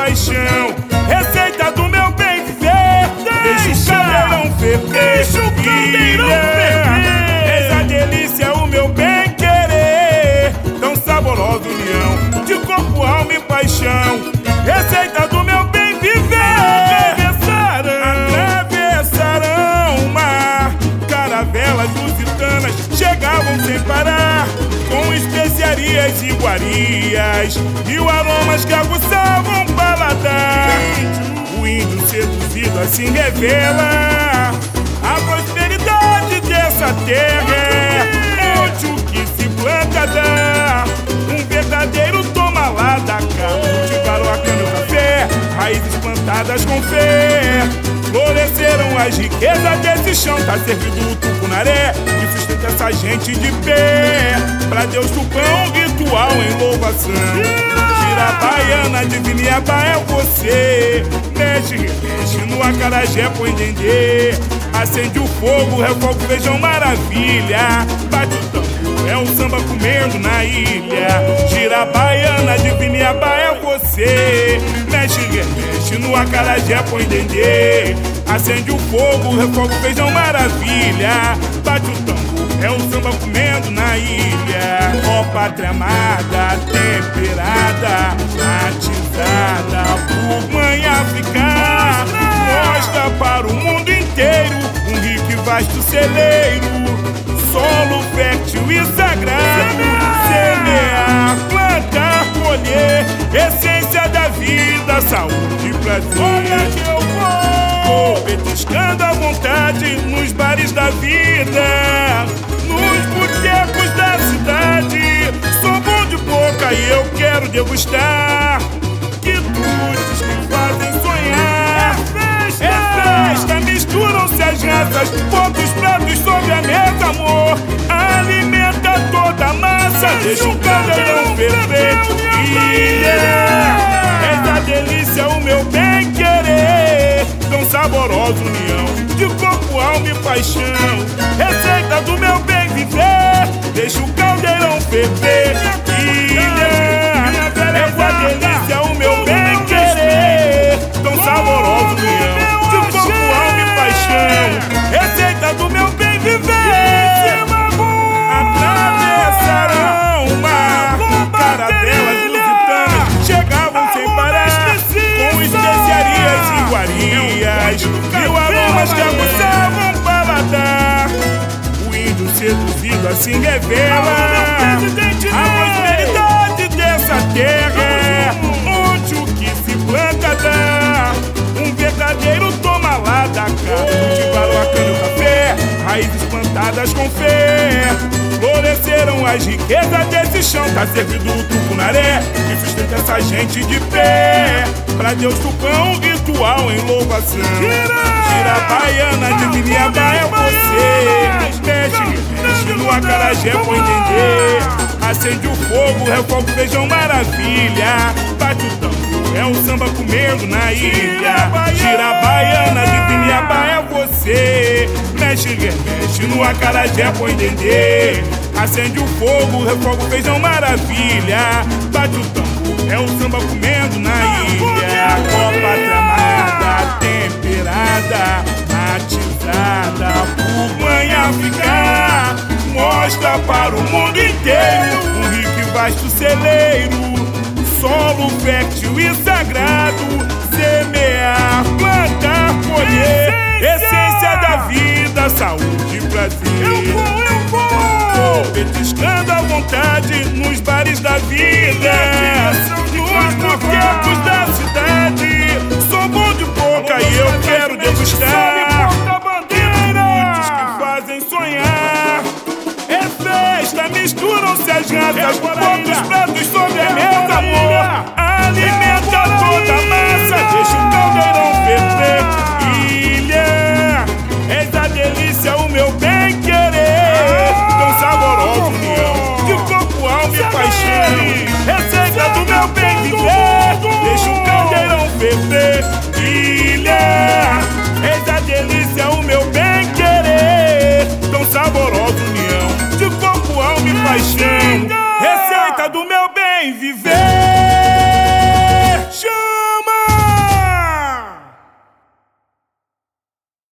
paixão. Receita do meu bem viver. Deixa o caldeirão ferver. Deixa o caldeirão ferver. Eis a delícia, o meu bem querer. Tão saborosa união de corpo, alma e paixão. Receita do meu bem viver. Atravessarão o mar. Caravelas lusitanas chegavam sem parar, com especiarias e iguarias e o aromas que aguçavam o paladar. O índio seduzido assim revela a prosperidade dessa terra, onde o que se planta dá um verdadeiro toma lá da cá. Cultivaram a cana e o café, raízes plantadas com fé. Floresceram as riquezas desse chão. Tá servido o tucunaré que sustenta essa gente de pé. Pra Deus Tupã, um ritual em louvação. Gira baiana, diviniaba é você. Mexe, remexe no acarajé, põe dendê. Acende o fogo, refoga o feijão, maravilha. Bate o tambor, é um samba comendo na ilha. Gira baiana, diviniaba é você. Mexe, remexe no acarajé, põe dendê. Acende o fogo, refoga o feijão, maravilha. Bate o tambor, é um samba comendo na ilha. Ó pátria amada, temperada, batizada por mãe africana. Mostra para o mundo inteiro um rico e vasto celeiro, solo fértil e sagrado. Semear, plantar, colher, essência da vida, saúde e prazer. Olha que eu vou petiscando à vontade nos bares da vida, nos botecos da cidade. Sou bom de boca e eu quero degustar quitutes que fazem sonhar. É festa, misturam-se as raças, bota os pratos sobre a mesa, amor. Alimenta toda a massa, deixa o caldeirão ferver. Essa delícia, o meu bem querer. Tão saborosa união de corpo, alma e paixão. Receita do meu bem viver. Deixa o caldeirão ferver. Essa delícia, o meu bem querer. Tão saborosa união de corpo, alma e paixão. Receita do meu bem viver. Atravessaram o mar. Caravelas lusitanas chegavam sem parar, com especiarias e iguarias e o aromas que aguçavam o paladar. O índio seduzido assim revela a prosperidade dessa terra, onde o que se planta dá um verdadeiro toma lá da cá. Cultivaram a cana e o café, raízes plantadas com fé. Floresceram as riquezas desse chão. Tá servido o tucunaré que sustenta essa gente de pé. Pra Deus Tupã, um ritual em louvação. Gira baiana, diviniaba é você. Mexe, mexe no acarajé, põe dendê. Acende o fogo, refoga o feijão, maravilha. Bate o tambor, é um samba comendo na ilha. Gira baiana, diviniaba é você. Mexe, remexe no acarajé, põe dendê. Acende o fogo, refoga o feijão, maravilha. Bate o tambor, é um samba comendo na ilha. Copa tramada, temperada, batizada por mãe africana. Mostra para o mundo inteiro um rico e vasto celeiro, solo fértil e sagrado. Semear, plantar, colher, essência da vida, saúde e prazer. Eu vou petiscando à vontade nos bares da vida, nos botecos da cidade. Sou bom de boca e eu quero degustar quitutes que fazem sonhar. É festa, misturam-se as raças, bota os pratos sobre a mesa, amor. Alimenta toda a massa, deixa o caldeirão ferver. Ilha, és a delícia, o meu bem querer. Tão saborosa união de corpo, alma e paixão. Receita do meu bem viver. Deixa o caldeirão ferver. Ilha, és a delícia, o meu bem querer. Tão saborosa união de corpo, alma e paixão. Receita do meu bem viver.